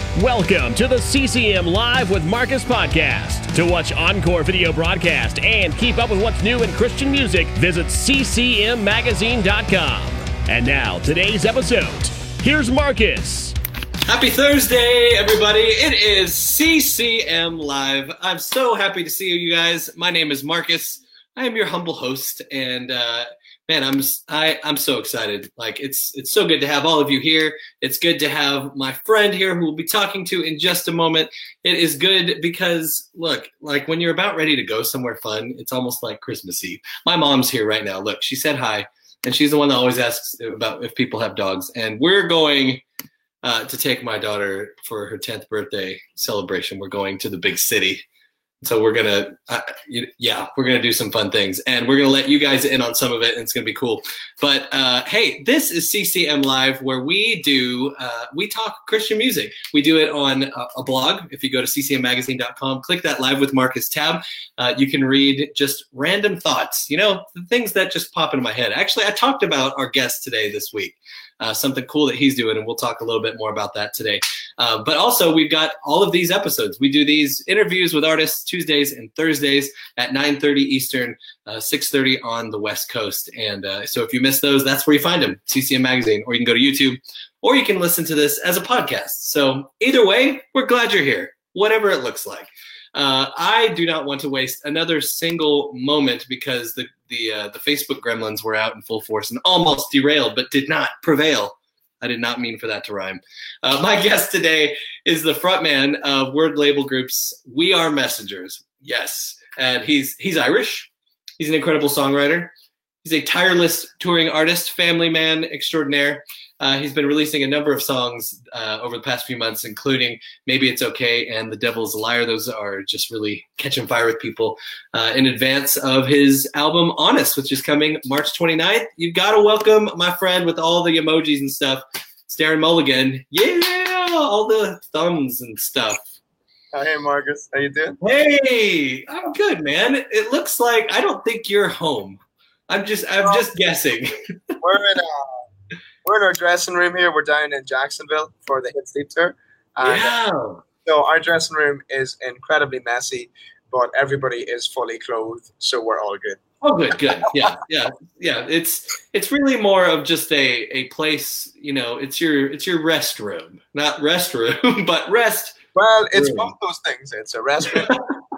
Welcome to the CCM Live with Marcus podcast. To watch encore video broadcast and keep up with what's new in Christian music, visit ccmmagazine.com. And now, today's episode. Here's Marcus. Happy Thursday, everybody. It is CCM Live. I'm so happy to see you guys. My name is Marcus. I am your humble host, and man, I'm so excited. Like it's so good to have all of you here. It's good to have my friend here who we'll be talking to in just a moment. It is good because look, like when you're about ready to go somewhere fun, it's almost like Christmas Eve. My mom's here right now. Look, she said hi, and she's the one that always asks about if people have dogs. And we're going to take my daughter for her 10th birthday celebration. We're going to the big city. So we're going to do some fun things, and we're going to let you guys in on some of it, and it's going to be cool. But hey, this is CCM Live, where we talk Christian music. We do it on a blog. If you go to ccmmagazine.com, click that Live with Marcus tab. You can read just random thoughts, the things that just pop into my head. Actually, I talked about our guest today this week. Something cool that he's doing, and we'll talk a little bit more about that today. But also, we've got all of these episodes. We do these interviews with artists Tuesdays and Thursdays at 9:30 Eastern, 6:30 on the West Coast. And so if you miss those, that's where you find them, CCM Magazine, or you can go to YouTube, or you can listen to this as a podcast. So either way, we're glad you're here, whatever it looks like. I do not want to waste another single moment because the Facebook gremlins were out in full force and almost derailed, but did not prevail. I did not mean for that to rhyme. My guest today is the frontman of word label groups We Are Messengers. Yes, and he's Irish. He's an incredible songwriter. He's a tireless touring artist, family man extraordinaire. He's been releasing a number of songs over the past few months, including Maybe It's Okay and The Devil's a Liar. Those are just really catching fire with people in advance of his album Honest, which is coming March 29th. You've got to welcome my friend with all the emojis and stuff, it's Darren Mulligan. Yeah, all the thumbs and stuff. Hey, Marcus. How you doing? Hey, I'm good, man. It looks like I don't think you're home. I'm just guessing. We're in our dressing room here. We're down in Jacksonville for the Hit Sleep tour. Yeah. So our dressing room is incredibly messy, but everybody is fully clothed, so we're all good. Oh, good. Yeah. It's really more of just a place. It's your rest room, not restroom, but rest. Well, it's room. both those things. It's a rest room.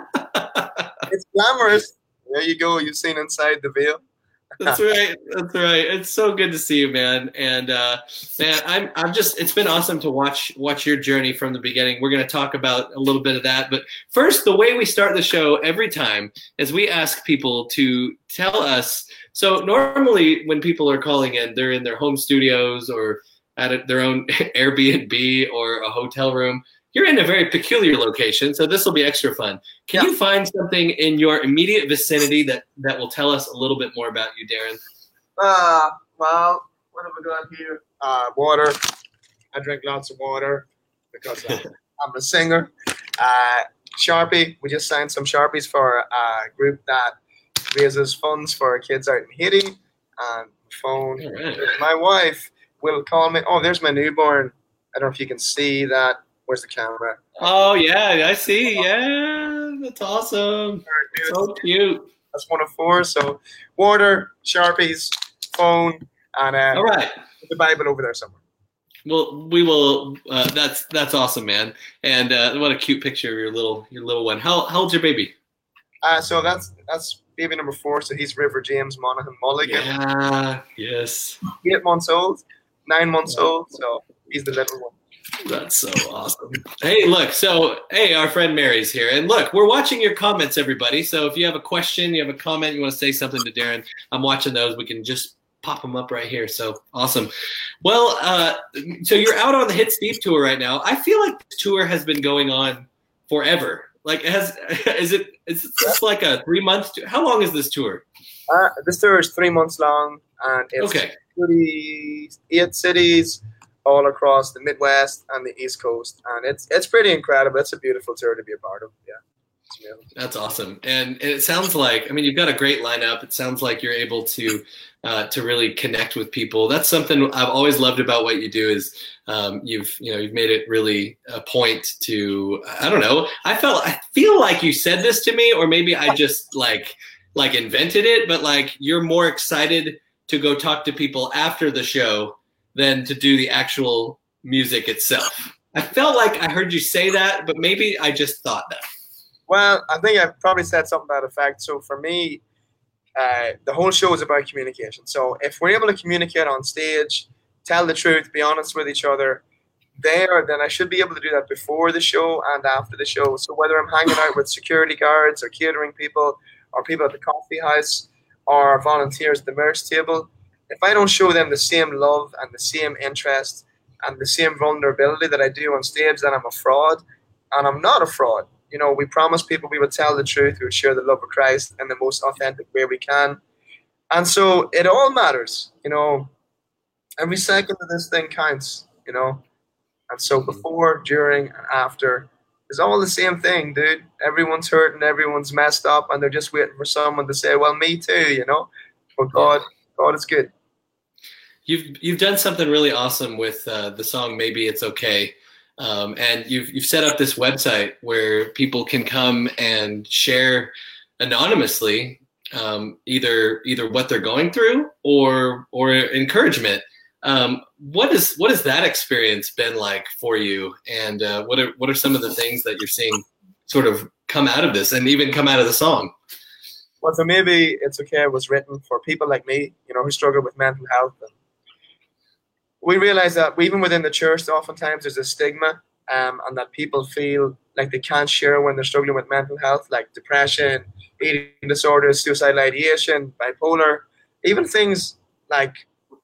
It's glamorous. There you go. You've seen inside the veil. That's right. It's so good to see you, man. And man, it's been awesome to watch your journey from the beginning. We're going to talk about a little bit of that. But first, the way we start the show every time is we ask people to tell us. So normally when people are calling in, they're in their home studios or at their own Airbnb or a hotel room. You're in a very peculiar location, so this will be extra fun. Can you find something in your immediate vicinity that will tell us a little bit more about you, Darren? Well, what have we got here? Water. I drink lots of water because I'm a singer. Sharpie. We just signed some Sharpies for a group that raises funds for kids out in Haiti. And phone. Right. My wife will call me. Oh, there's my newborn. I don't know if you can see that. Where's the camera? Oh, yeah, I see. Yeah, that's awesome. So cute. That's one of four. So water, Sharpies, phone, and all right. The Bible over there somewhere. Well, we will. That's awesome, man. And what a cute picture of your little one. How old's your baby? So that's baby number 4. So he's River James Monaghan Mulligan. Yeah. Yes. 8 months old, 9 months old. So he's the little one. That's so awesome. Hey, look. So, our friend Mary's here. And look, we're watching your comments, everybody. So if you have a question, you have a comment, you want to say something to Darren, I'm watching those. We can just pop them up right here. So awesome. Well, so you're out on the Hit Sleep tour right now. I feel like this tour has been going on forever. Like, is this like a 3-month tour? How long is this tour? This tour is 3 months long, and it's 38 cities all across the Midwest and the East Coast, and it's pretty incredible. It's a beautiful tour to be a part of. Yeah. That's awesome. And it sounds like, I mean, you've got a great lineup. It sounds like you're able to really connect with people. That's something I've always loved about what you do is you've made it really a point to, I don't know, I feel like you said this to me, or maybe I just like invented it, but like you're more excited to go talk to people after the show than to do the actual music itself. I felt like I heard you say that, but maybe I just thought that. Well, I think I've probably said something to that effect. So for me, the whole show is about communication. So if we're able to communicate on stage, tell the truth, be honest with each other, then I should be able to do that before the show and after the show. So whether I'm hanging out with security guards or catering people or people at the coffee house or volunteers at the merch table, if I don't show them the same love and the same interest and the same vulnerability that I do on stage, then I'm a fraud. And I'm not a fraud. You know, we promised people we would tell the truth, we would share the love of Christ in the most authentic way we can. And so it all matters, you know. Every second of this thing counts, you know. And so before, during, and after is all the same thing, dude. Everyone's hurting, everyone's messed up, and they're just waiting for someone to say, well, me too, you know. But God is good. You've done something really awesome with the song "Maybe It's Okay," and you've set up this website where people can come and share anonymously, either what they're going through or encouragement. What has that experience been like for you? And what are some of the things that you're seeing sort of come out of this, and even come out of the song? Well, so Maybe It's Okay was written for people like me, you know, who struggle with mental health. And we realize that even within the church, oftentimes there's a stigma, and that people feel like they can't share when they're struggling with mental health, like depression, eating disorders, suicidal ideation, bipolar, even things like,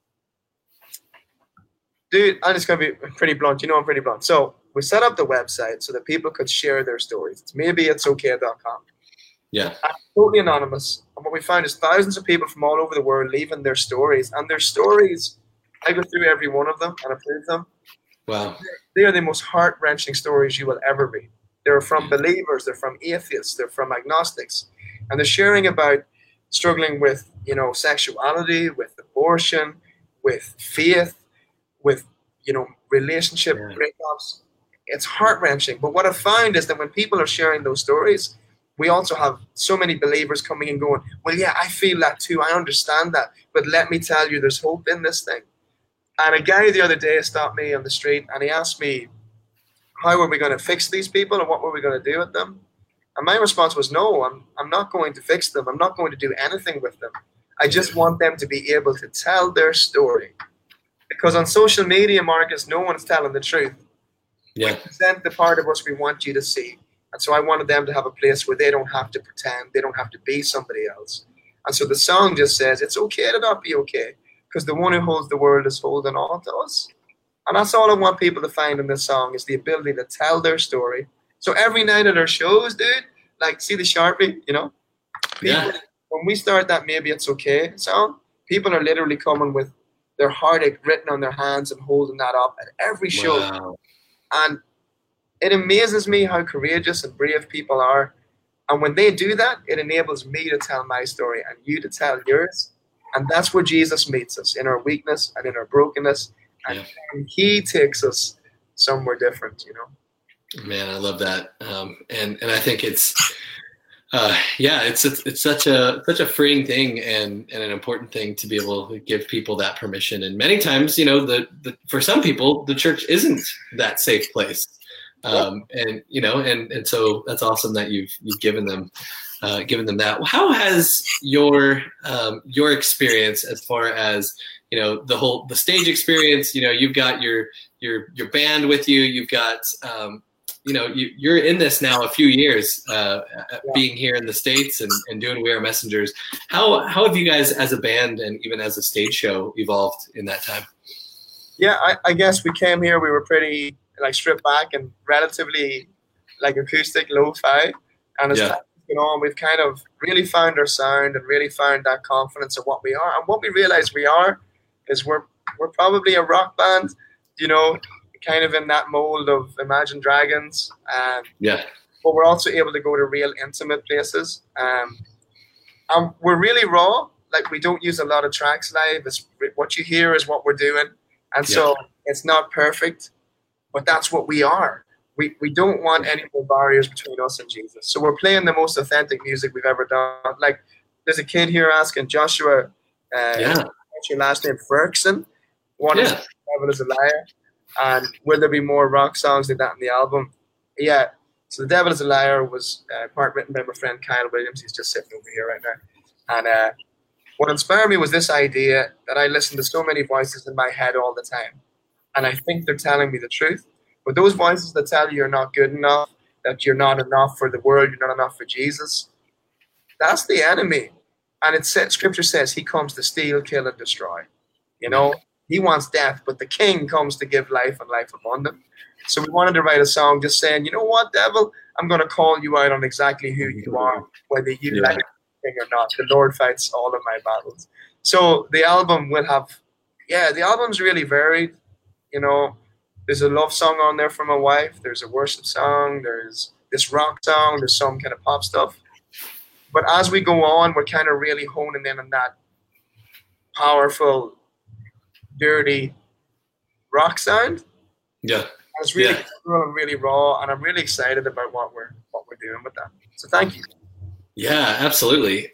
dude, I'm just going to be pretty blunt. You know I'm pretty blunt. So we set up the website so that people could share their stories. It's maybeitsokay.com. Yeah. Totally anonymous. And what we found is thousands of people from all over the world leaving their stories. And their stories, I go through every one of them and approve them. Wow. They are the most heart-wrenching stories you will ever read. They're from believers, they're from atheists, they're from agnostics. And they're sharing about struggling with, you know, sexuality, with abortion, with faith, with, you know, relationship breakups. It's heart-wrenching. But what I've found is that when people are sharing those stories, we also have so many believers coming and going, well, yeah, I feel that too. I understand that. But let me tell you, there's hope in this thing. And a guy the other day stopped me on the street and he asked me, how were we going to fix these people and what were we going to do with them? And my response was, no, I'm not going to fix them. I'm not going to do anything with them. I just want them to be able to tell their story. Because on social media, Marcus, no one's telling the truth. Yeah. We present the part of us we want you to see. And so I wanted them to have a place where they don't have to pretend. They don't have to be somebody else. And so the song just says, it's okay to not be okay. Because the one who holds the world is holding on to us. And that's all I want people to find in this song is the ability to tell their story. So every night at our shows, dude, like see the Sharpie, you know? People, when we start that Maybe It's Okay song, people are literally coming with their heartache written on their hands and holding that up at every show. Wow. And it amazes me how courageous and brave people are. And when they do that, it enables me to tell my story and you to tell yours. And that's where Jesus meets us, in our weakness and in our brokenness. And he takes us somewhere different, you know. Man, I love that. And I think it's such a freeing thing and an important thing to be able to give people that permission. And many times, you know, for some people, the church isn't that safe place. And you know, and so that's awesome that you've given them that. How has your experience, as far as, you know, the stage experience, you know, you've got your band with you, you've got you know, you're in this now a few years, being here in the States and doing We Are Messengers. How have you guys as a band and even as a stage show evolved in that time? Yeah, I guess we came here, we were pretty like stripped back and relatively like acoustic, lo-fi. And as time has gone on, we've kind of really found our sound and really found that confidence of what we are. And what we realize we are is we're probably a rock band, you know, kind of in that mold of Imagine Dragons. but we're also able to go to real intimate places. We're really raw. Like, we don't use a lot of tracks live. What you hear is what we're doing. And so it's not perfect, but that's what we are. We don't want any more barriers between us and Jesus. So we're playing the most authentic music we've ever done. Like, there's a kid here asking Joshua, what's your last name? Ferguson. One is Devil is a Liar. And will there be more rock songs like that in the album? Yeah. So The Devil is a Liar was part written by my friend Kyle Williams. He's just sitting over here right now. And what inspired me was this idea that I listen to so many voices in my head all the time. And I think they're telling me the truth. But those voices that tell you you're not good enough, that you're not enough for the world, you're not enough for Jesus, that's the enemy. And Scripture says he comes to steal, kill, and destroy. You know, he wants death, but the king comes to give life and life abundant. So we wanted to write a song just saying, you know what, devil, I'm going to call you out on exactly who you are, whether you like it or not. The Lord fights all of my battles. So the album will have, the album's really varied. You know, there's a love song on there for my wife. There's a worship song. There's this rock song. There's some kind of pop stuff. But as we go on, we're kind of really honing in on that powerful, dirty rock sound. Yeah. And it's really cool and really raw, and I'm really excited about what we're doing with that. So thank you. Yeah, absolutely.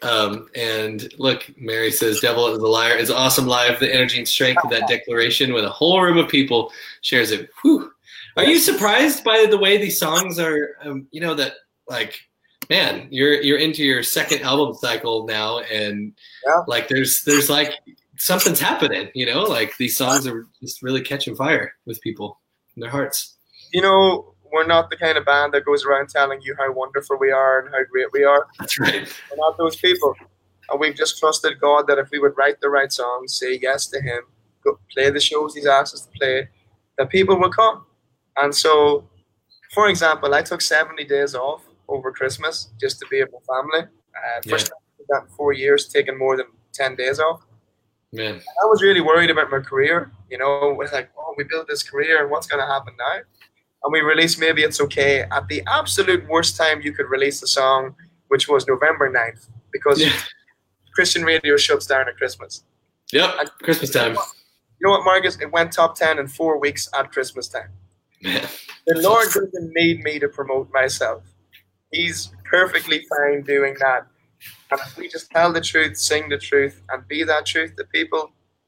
And look, Mary says, Devil is a Liar is awesome live. The energy and strength of that declaration with a whole room of people shares it. Whew. Are you surprised by the way these songs are, you know, that like, man, you're into your second album cycle now, and like there's like something's happening, you know, like these songs are just really catching fire with people in their hearts. You know, we're not the kind of band that goes around telling you how wonderful we are and how great we are. That's right. We're not those people. And we've just trusted God that if we would write the right songs, say yes to him, go play the shows he's asked us to play, that people will come. And so, for example, I took 70 days off over Christmas just to be with my family. First time I did that in 4 years, taking more than 10 days off. Man. I was really worried about my career. You know, it was like, oh, we built this career, and what's going to happen now? And we released Maybe It's Okay at the absolute worst time you could release a song, which was November 9th, because Christian radio shuts down at Christmas. Yep, and Christmas time. You know what, Marcus? It went top 10 in 4 weeks at Christmas time. Man. The Lord doesn't need me to promote myself. He's perfectly fine doing that. And if we just tell the truth, sing the truth, and be that truth to people,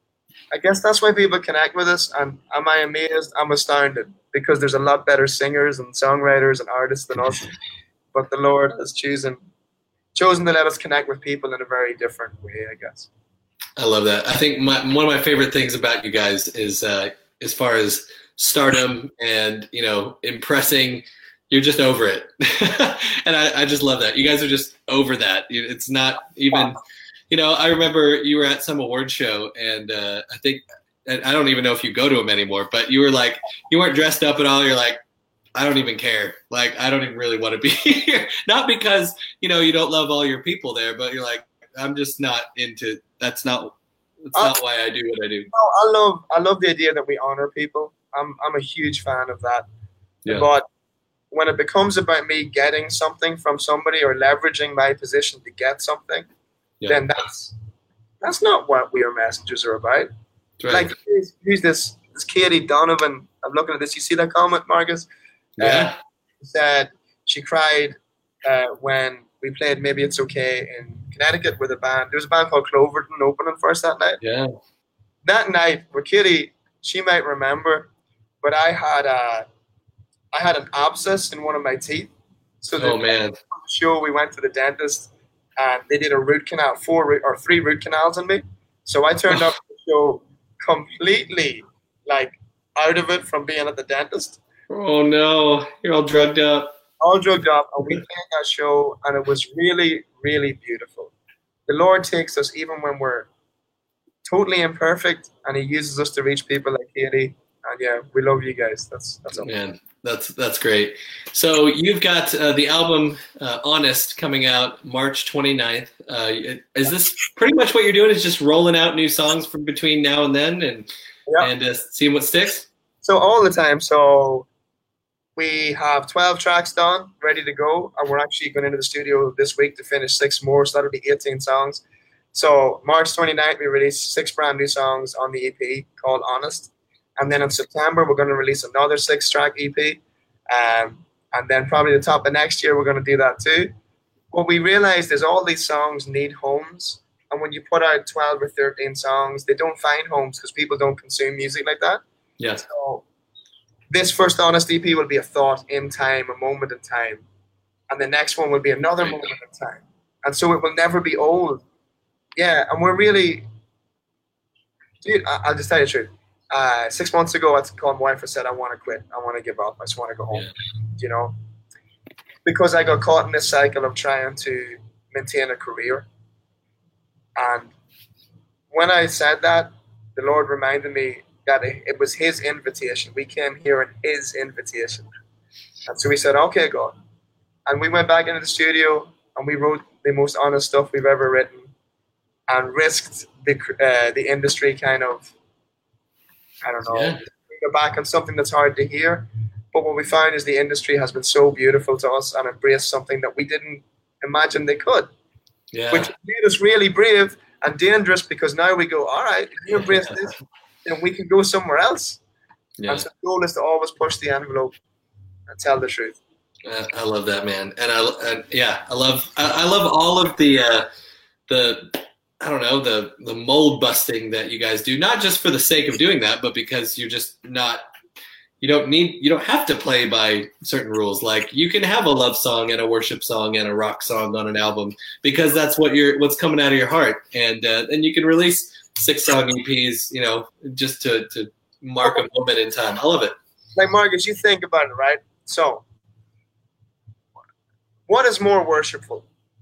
I guess that's why people connect with us. And am I amazed? I'm astounded, because there's a lot better singers and songwriters and artists than us. But the Lord has chosen to let us connect with people in a very different way, I guess. I love that. I think one of my favorite things about you guys is as far as stardom and, you know, impressing, you're just over it. And I just love that. You guys are just over that. It's not even, you know, I remember you were at some award show, and I think, and I don't even know if you go to them anymore, but you were like, you weren't dressed up at all. You're like, I don't even care. Like, I don't even really want to be here. Not because, you know, you don't love all your people there, but you're like, I'm just not into, that's not why I do what I do. I love the idea that we honor people. I'm a huge fan of that. Yeah. But when it becomes about me getting something from somebody or leveraging my position to get something, then that's not what We Are Messengers are about. Right. Like, who's this Katie Donovan? I'm looking at this. You see that comment, Marcus? Yeah. Said she cried when we played Maybe It's Okay in Connecticut with a band. There was a band called Cloverton opening for us that night. Yeah. That night, where Katie, she might remember, but I had an abscess in one of my teeth. So man. The show, we went to the dentist, and they did a root canal, 3 root canals on me. So I turned up the show completely like out of it from being at the dentist. Oh no, you're all drugged up. All drugged up, and we played that show, and it was really, really beautiful. The Lord takes us even when we're totally imperfect, and he uses us to reach people like Katie. And yeah, we love you guys. That's all. Man, that's great. So you've got the album Honest coming out March 29th. Is this pretty much what you're doing? Is just rolling out new songs from between now and then, and seeing what sticks? So all the time. So We have 12 tracks done, ready to go, and we're actually going into the studio this week to finish 6 more, so that'll be 18 songs. So March 29th, we released 6 brand new songs on the EP called Honest. And then in September, we're going to release another 6-track EP. And then probably the top of next year, we're going to do that too. What we realized is all these songs need homes. And when you put out 12 or 13 songs, they don't find homes because people don't consume music like that. Yeah. So this first Honest EP will be a thought in time, a moment in time. And the next one will be another moment in time. And so it will never be old. Yeah, and we're really... Dude, I'll just tell you the truth. 6 months ago, I called my wife and said, I want to quit. I want to give up. I just want to go home. You know? Because I got caught in this cycle of trying to maintain a career. And when I said that, the Lord reminded me that it was his invitation. We came here in his invitation. And so we said, okay, God. And we went back into the studio and we wrote the most honest stuff we've ever written and risked the industry kind of, I don't know, go back on something that's hard to hear. But what we found is the industry has been so beautiful to us and embraced something that we didn't imagine they could. Yeah. Which made us really brave and dangerous because now we go, all right, if you embrace this, then we can go somewhere else. Yeah. And so the goal is to always push the envelope and tell the truth. I love that, man. And I love all of the I don't know, the mold busting that you guys do, not just for the sake of doing that, but because you're just not, you don't have to play by certain rules. Like you can have a love song and a worship song and a rock song on an album because that's what's coming out of your heart. And then you can release 6-song EPs, you know, just to mark a moment in time. I love it. Like Marcus, you think about it, right? So what is more worshipful?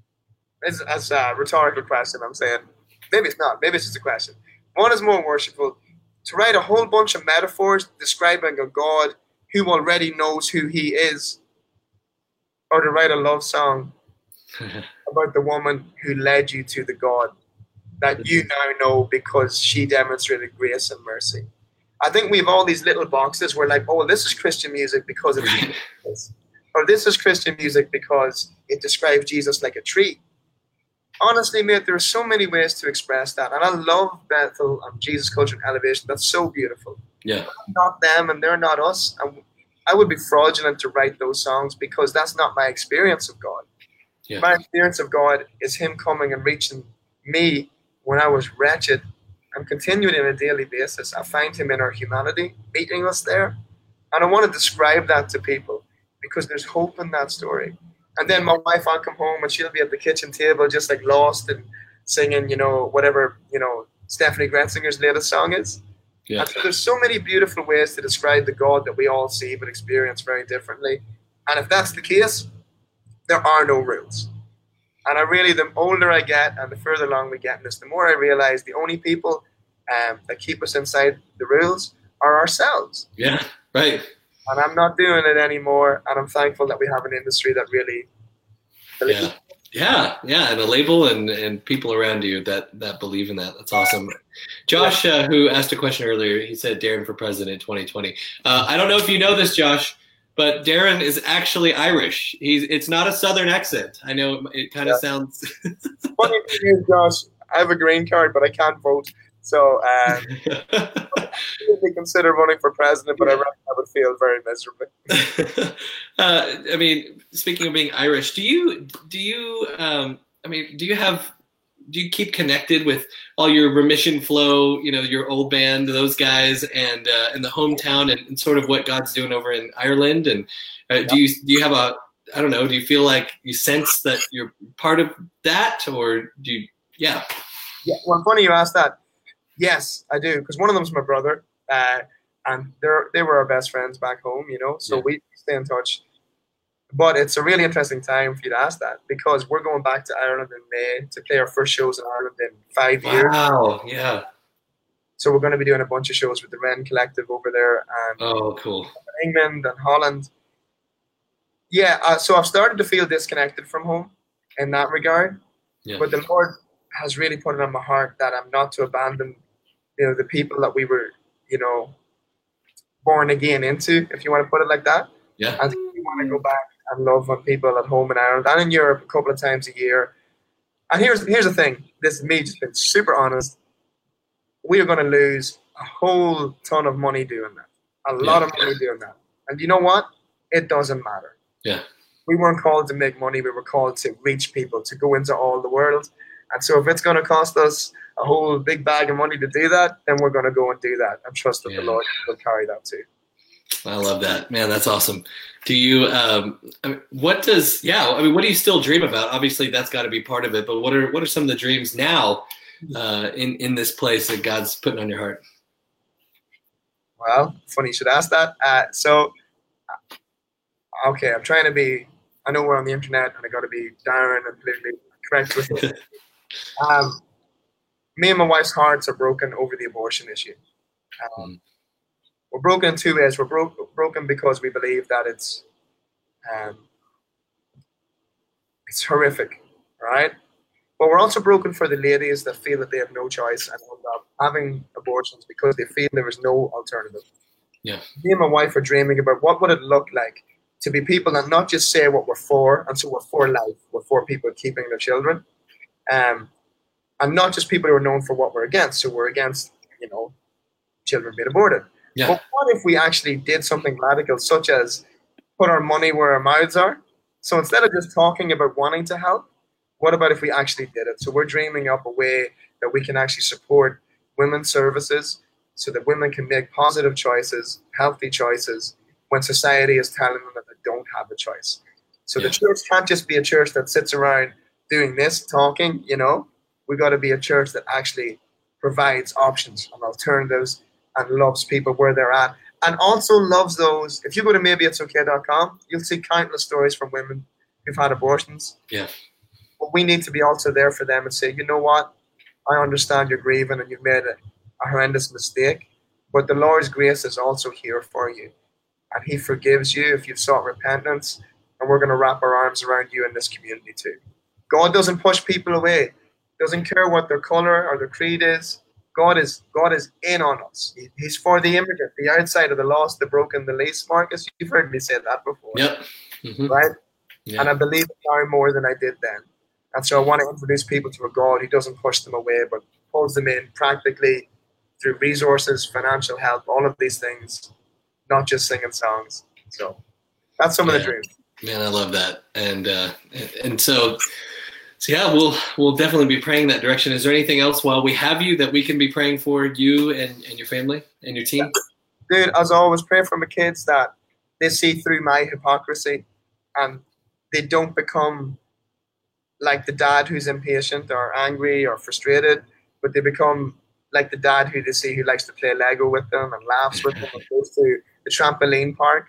As a rhetorical question, I'm saying. Maybe it's not. Maybe it's just a question. What is more worshipful? To write a whole bunch of metaphors describing a God who already knows who he is, or to write a love song about the woman who led you to the God that you now know because she demonstrated grace and mercy. I think we have all these little boxes where like, oh, this is Christian music because it's Jesus. Or this is Christian music because it describes Jesus like a tree. Honestly, mate, there are so many ways to express that. And I love Bethel and Jesus Culture and Elevation. That's so beautiful. Yeah. I'm not them and they're not us. And I would be fraudulent to write those songs because that's not my experience of God. Yeah. My experience of God is him coming and reaching me when I was wretched and continuing on a daily basis. I find him in our humanity, meeting us there. And I want to describe that to people because there's hope in that story. And then my wife, I'll come home and she'll be at the kitchen table just like lost and singing, you know, whatever, you know, Stephanie Gretzinger's latest song is. Yeah. And so there's so many beautiful ways to describe the God that we all see but experience very differently. And if that's the case, there are no rules. And I really, the older I get and the further along we get in this, the more I realize the only people that keep us inside the rules are ourselves. Yeah, right. And I'm not doing it anymore. And I'm thankful that we have an industry that really believes. Yeah, and a label and people around you that believe in that. That's awesome. Josh, who asked a question earlier, he said Darren for president 2020. I don't know if you know this, Josh, but Darren is actually Irish. It's not a Southern accent. I know it kind of sounds. Funny thing is, Josh, I have a green card, but I can't vote. So I would consider running for president, but I reckon I would feel very miserably. I mean, speaking of being Irish, do you keep connected with all your Remission Flow, you know, your old band, those guys, and in the hometown, and sort of what God's doing over in Ireland? And do you have do you feel like you sense that you're part of that, or do you? Yeah. Well, funny you asked that. Yes, I do, because one of them's my brother, and they were our best friends back home, you know, so we stay in touch. But it's a really interesting time for you to ask that, because we're going back to Ireland in May to play our first shows in Ireland in 5 years. Wow, yeah. So we're going to be doing a bunch of shows with the Wren Collective over there, and cool. England and Holland. Yeah, so I've started to feel disconnected from home in that regard, but the Lord has really put it on my heart that I'm not to abandon, you know, the people that we were, you know, born again into, if you want to put it like that. Yeah. And we want to go back and love on people at home in Ireland and in Europe a couple of times a year. And here's the thing. This is me just being super honest. We are going to lose a whole ton of money doing that. A lot of money doing that. And you know what? It doesn't matter. Yeah. We weren't called to make money. We were called to reach people, to go into all the world. And so if it's going to cost us a whole big bag of money to do that, then we're going to go and do that and trust that the Lord will carry that too. I love that, man. That's awesome. Do you, what do you still dream about? Obviously that's got to be part of it, but what are some of the dreams now in this place that God's putting on your heart? Well, funny you should ask that. Okay, I'm trying to be, I know we're on the internet and I got to be down and politically correct with it. Me and my wife's hearts are broken over the abortion issue. We're broken in two ways. We're broken because we believe that it's horrific, right? But we're also broken for the ladies that feel that they have no choice and end up having abortions because they feel there is no alternative. Yeah. Me and my wife are dreaming about what would it look like to be people that not just say what we're for, and so we're for life, we're for people keeping their children, and not just people who are known for what we're against. So we're against, children being aborted. Yeah. But what if we actually did something radical, such as put our money where our mouths are? So instead of just talking about wanting to help, what about if we actually did it? So we're dreaming up a way that we can actually support women's services so that women can make positive choices, healthy choices, when society is telling them that they don't have a choice. So the church can't just be a church that sits around doing this, talking, We've got to be a church that actually provides options and alternatives and loves people where they're at. And also loves those. If you go to maybeitsokay.com, you'll see countless stories from women who've had abortions. Yeah. But we need to be also there for them and say, you know what? I understand you're grieving and you've made a horrendous mistake, but the Lord's grace is also here for you. And he forgives you if you've sought repentance, and we're going to wrap our arms around you in this community too. God doesn't push people away. Doesn't care what their color or their creed is. God is in on us. He's for the immigrant, the outsider, the lost, the broken, the least. Marcus, you've heard me say that before. Yep. Mm-hmm. Right? Yeah. And I believe it now more than I did then. And so I want to introduce people to a God who doesn't push them away, but pulls them in practically through resources, financial help, all of these things, not just singing songs. So that's some of the dreams. Man, I love that. And so yeah, we'll definitely be praying that direction. Is there anything else while we have you that we can be praying for you and your family and your team? Dude, as always, pray for my kids that they see through my hypocrisy and they don't become like the dad who's impatient or angry or frustrated, but they become like the dad who they see who likes to play Lego with them and laughs with them and goes to the trampoline park.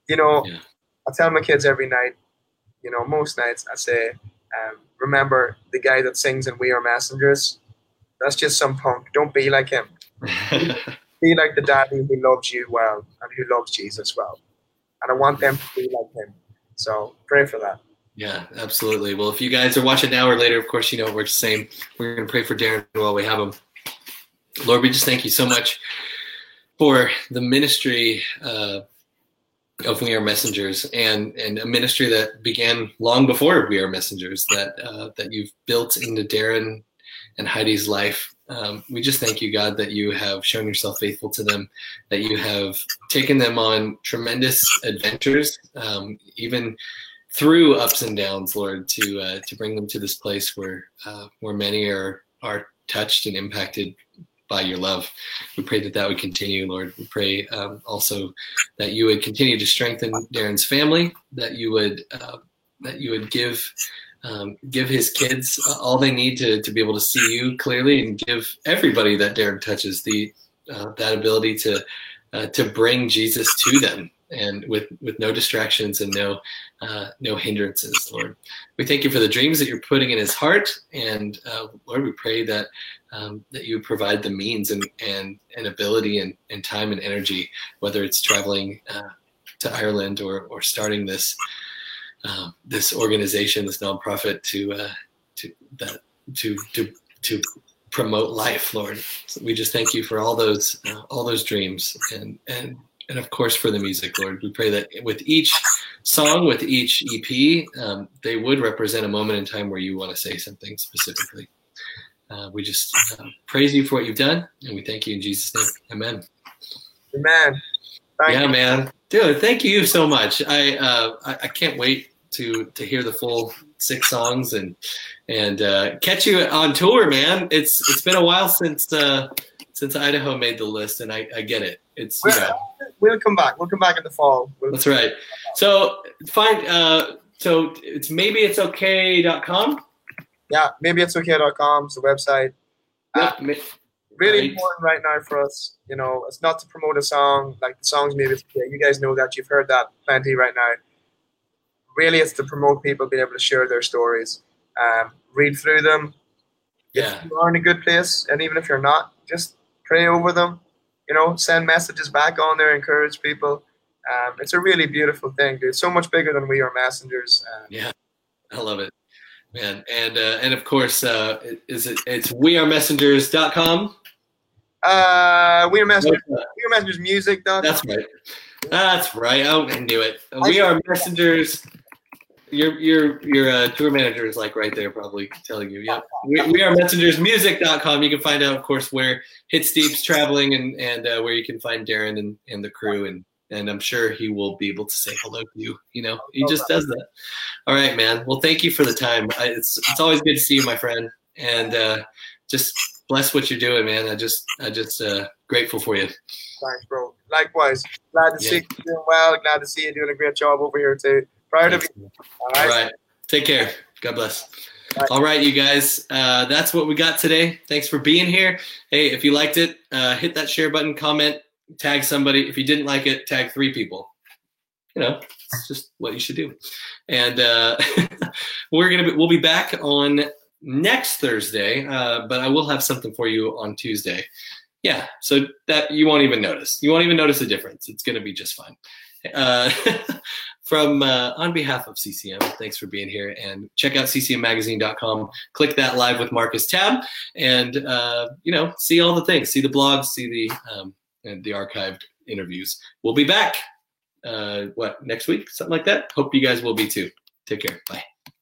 I tell my kids every night, most nights I say, remember the guy that sings in We Are Messengers? That's just some punk. Don't be like him. Be like the daddy who loves you well and who loves Jesus well. And I want them to be like him. So pray for that. Yeah, absolutely. Well, if you guys are watching now or later, of course, we're just saying we're going to pray for Darren while we have him. Lord, we just thank you so much for the ministry of We Are Messengers and a ministry that began long before We Are Messengers that you've built into Darren and Heidi's life. We just thank you, God, that you have shown yourself faithful to them, that you have taken them on tremendous adventures, even through ups and downs, Lord, to bring them to this place where many are touched and impacted by your love. We pray that would continue, Lord. We pray also that you would continue to strengthen Darren's family, that you would give his kids all they need to be able to see you clearly, and give everybody that Darren touches that ability to bring Jesus to them, and with no distractions and no hindrances, Lord. We thank you for the dreams that you're putting in his heart, and Lord, we pray that you provide the means and ability and time and energy, whether it's traveling to Ireland or starting this organization, this nonprofit to promote life, Lord. So we just thank you for all those dreams And of course, for the music, Lord, we pray that with each song, with each EP, they would represent a moment in time where you want to say something specifically. We just praise you for what you've done, and we thank you in Jesus' name. Amen. Amen. Thank you. Man. Dude, thank you so much. I can't wait to hear the full 6 songs and catch you on tour, man. It's been a while since Idaho made the list, and I get it. It's we'll come back. We'll come back in the fall. That's right. So so it's maybeitsokay.com. Yeah, maybeitsokay.com is the website. Really important right now for us. It's not to promote a song like the songs Maybe It's Okay. You guys know that. You've heard that plenty right now. Really, it's to promote people being able to share their stories, read through them. Yeah. If you are in a good place, and even if you're not, just pray over them. Send messages back on there, encourage people. It's a really beautiful thing, dude. So much bigger than We Are Messengers. Yeah, I love it, man. And of course, it's wearemessengers.com. We Are Messengers. We Are Messengers Music.com. That's right. Oh, I knew it. We Are Messengers. Your tour manager is like right there, probably telling you. Yeah, we are messengersmusic.com. You can find out, of course, where Hits Deep's traveling and where you can find Darren and the crew, and I'm sure he will be able to say hello to you. He just does that. All right, man. Well, thank you for the time. It's always good to see you, my friend, and just bless what you're doing, man. I just grateful for you. Thanks, bro. Likewise. Glad to see you doing well. Glad to see you doing a great job over here too. Proud of you. All right. Take care. God bless. Bye. All right, you guys. That's what we got today. Thanks for being here. Hey, if you liked it, hit that share button, comment, tag somebody. If you didn't like it, tag 3 people. It's just what you should do. And we'll be back on next Thursday, but I will have something for you on Tuesday. Yeah, so that you won't even notice. You won't even notice the difference. It's going to be just fine. On behalf of CCM, thanks for being here, and check out ccmmagazine.com. Click that Live with Marcus tab, and see all the things. See the blogs, see the archived interviews. We'll be back. Next week? Something like that. Hope you guys will be too. Take care. Bye.